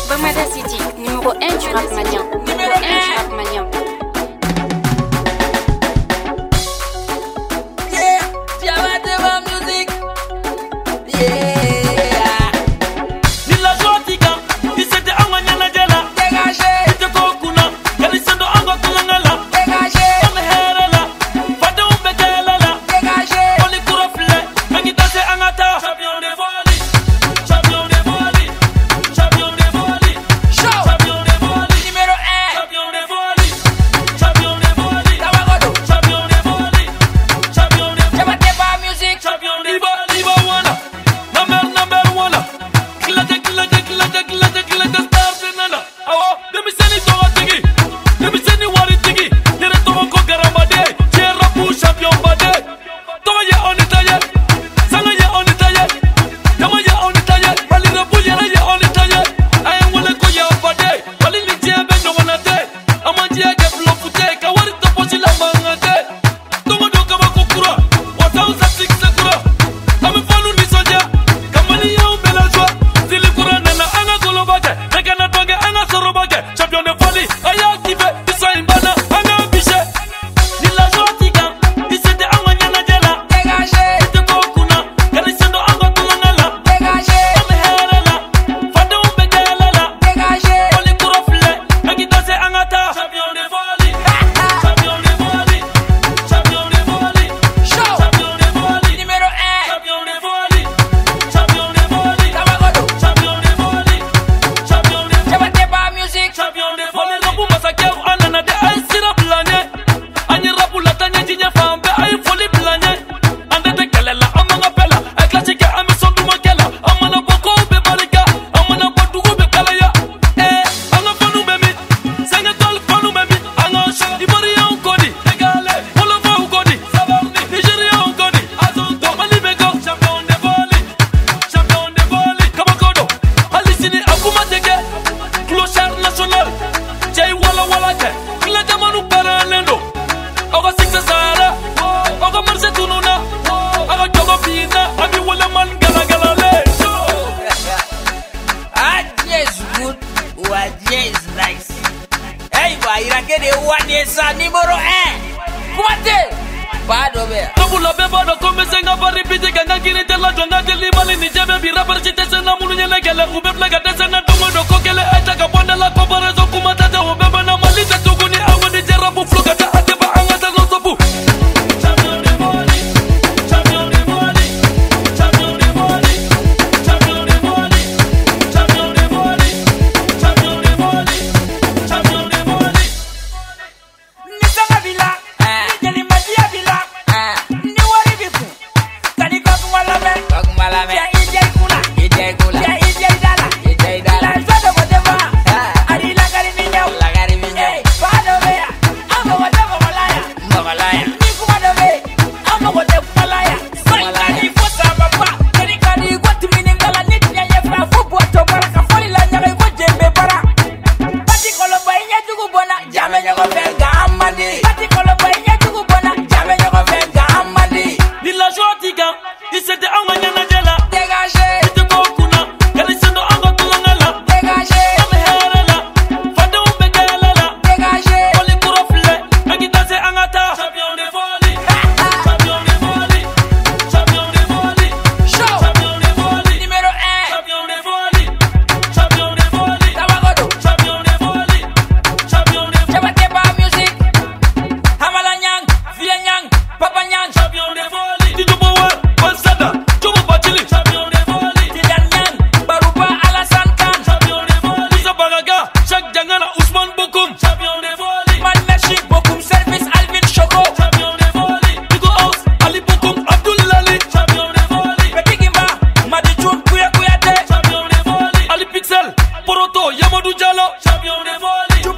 Bamada City, numéro 1 du rap malien. Numéro 1 du rap malien. Yeah, Diamanteva Music. Yeah. Nila Jotika, isete anganyana jela. Dégagé. Ite kokuna, kalisendo ango tulangala. Dégagé. Ome herela, fade umbekelela. Dégagé. Oli kurofle, mengi dase angata. Champion de volley, champion de volley, champion de volley. Show. Champion de volley, Numéro 1. champion de volley, champion de volley. Tawagodo. Champion de volley, champion de volley. Diamanteva Music. Champion de volley. Liba wana, number wana. Kilate stars nana. Awo, demi seni towa tigi, demi seni wari tigi. Yere towa ko garambade, tiera pour champion bade. Towa ye on itaye, sanga ye on itaye, yama ye on itaye. Bali rabu yere ye on itaye. Aye wole ko ye bade, bali ni tie be no wanate. Amanji ye ke blofute, kawari topo sila mangate. Towa do kama kokura, wasa usa six sekura. Ami fonu ni soja, kamani ya ubela joa. Zili kura nana anga golobake, megana tonge anga sorobake. Champion de volley, aya kive, isa imbana, anga biche. Nila joatika, isete anga nyana jela. Dégagé. Ite kokuna, kalisendo anga tulangala. Dégagé. Ome herela, fade umbekelela. Dégagé. Oli kurofle, mengi dase angata. Champion de volley, champion de volley, champion de volley. Show. Champion de volley, Numéro 1. champion de volley, champion de volley. Tawagodo. Champion de volley, champion de volley. Diamanteva Music. Champion de volley. Rapu masakew anana de ay sira blanye. Anyi rapu latanye jinya fambe ay foli blanye. Ande te kelela amanga pela. Ay classique ami sondu makela. Amana boko be balika. Amana bodugu be kalaya. Anga fanu bemi. Senga tol fanu bemi. Anga sha Ivoria ukodi. Egale. Wolova ukodi. Sabarni. Nigeria ukodi. Azonto. Mali bego. Champion de volley. Champion de volley. Kamakodo. Alisini akuma teke. Clochard national. Jay wala wala ke. Kila jamanu paralendo. Oga siksa sara. Oga marse tununa. Oga jogo fina. Abi wala man gala gala le. Adje is good, Wadje is nice. Hey, bah, il a que des Wadje ça, numéro 1. Pointe. Pas d'ouvert. Kabula beba do kome senga bari piti kanga kiri tela jonga teli mali ni jebe bira barchi tese na mulu nyele gele ube plaga tese na dongo do kokele eta ka bonda la kobara zo kumata te ube na mali te tuguni awo di jera bu fluga ta ateba anga ta no sobu. Champion de volley, champion de volley, champion de volley, champion de volley, champion de volley, champion de volley, champion de volley. Nisanga Villa. Nijeli Madia Villa. Ni wari biku. Kani Kokumalame. Kokumalame. Ya Ijay Kula. Ijay Kula. Ya Ijay Dala. Ijay Dala. La Zodo Modeva. Adi Lagari Minyao. Lagari Minyao. Pado Bea. Amo Modeva Malaya. Malaya. Ni Kumadove. Amo Modeva Malaya. Kani Fosa Baba. Kani Gwatu Miningala. Nitnya Yefra. Fubu Atobara. Kafoli la Nyare Gwajembe Bara. Pati Koloba Inya Jugubona. Jame Nyogo Venga Amadi. Pati Koloba Inya Jugubona. Jame Nyogo Venga Amadi. Nila joatika, isete anganyana jela. Dégagé. Ite kokuna, kalisendo anga tulangala. Dégagé. Ome herela, fade umbekelela. Dégagé. Oli kurofle, mengi dase angata. Champion de volley, champion de volley, champion de volley. Show. Champion de volley, Numéro 1. champion de volley, champion de volley. Tawagodo. Champion de volley, champion de volley. Diamanteva Music. Hamala Nyang. Vie Nyang. Papa Nyang. Champion de volley. Tijo Bower, Wansada, Jomo Bachili. Champion de volley, Tijan Nyang. Baruba Alassane Khan. champion de volley. Musa Baraga, Jacques Dangana, Ousmane Bokoum. Champion de volley, Man Merci. Bokum Service. Alvin Choco. champion de volley. Nico House, Ali Bokoum, Abdoul Lali. Champion de volley, Petit Gimba. Madi Djoum. Kouya Kouyate. champion de volley. Ali Pixel, Poroto, Yamadou Diallo. Champion de volley,